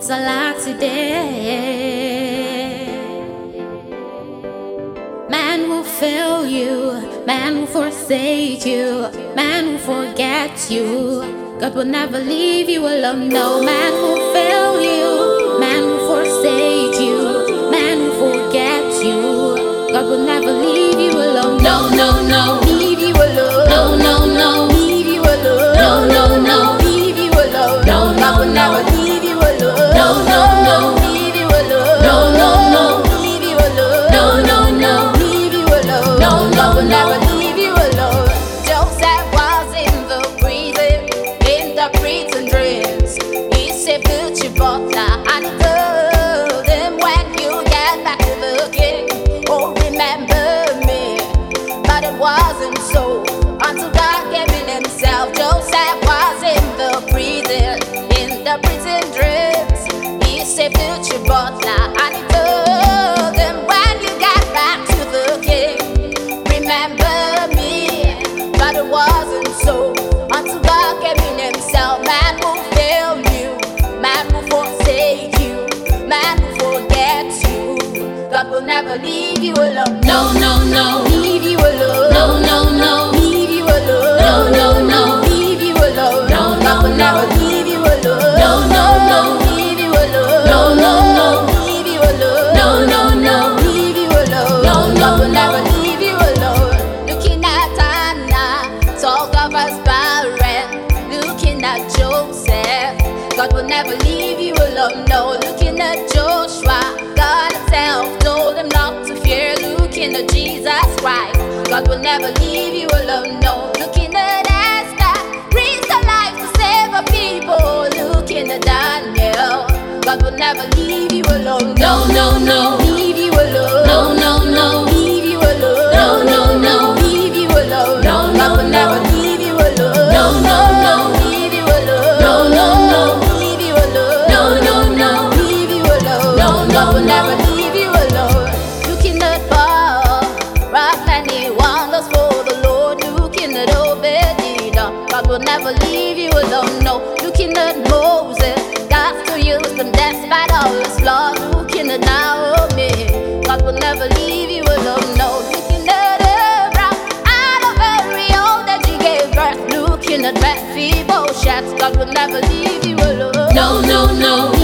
It's a lot today. Man will fail you, man will forsake you, man will forget you. God will never leave you alone. No, man will fail you, man will forsake you, man will forget you. God will never leave you alone. No, no, no, leave you alone. No, no, no, leave you alone. No, no, no, leave you alone. No, God will never leave you alone. No, no, no, leave you alone. No, no, no, leave you alone. No, no, no, leave you alone. No, God will never leave you alone. Joseph was in the prison, interpreting dreams. He said, "Put your butler," and he told him, "When you get back to the king, oh, remember me." But it wasn't so until God gave in himself. Joseph was in the prison, dreams. He said, "Put your butler," and he told him, "When you get back to the king, remember me." But it wasn't so until God gave in himself. Man will fail you, man will forsake you, man will forget you. God will never leave you alone. No, no, no, leave you alone. No, no, no, leave you alone. No, no, no, leave you alone. No, God will never leave you alone. No, no, no, leave you alone. No, no, no, leave you alone. No, no, no, leave you alone. No, God will never leave you alone. Looking at Anna, talk of us barren. Looking at Joseph, God will never leave you alone. No, looking at Joshua, God himself told him not to fear. Looking at Jesus Christ, God will never leave you alone. No, looking at Esther, risked her life to save her people. Looking at Daniel, God will never leave you alone. No, no, no, leave you alone. No, no, no, leave you alone. No, no, no, leave you alone. No, God will never leave you alone. No, no, no, leave you alone. No, no, no, leave you alone. No, no, no, leave you alone. No, God will never leave you alone. Looking at Paul, wrought many wonders for the Lord. Looking at Obed-Edom, God will never leave you alone. No, looking at Moses, God still used him despite all his flaws. Looking at Naomi, God will never leave you alone. No, looking at Abraham, out of every old that you gave birth. Looking at Mephibosheth, God will never leave you alone. No, no, no.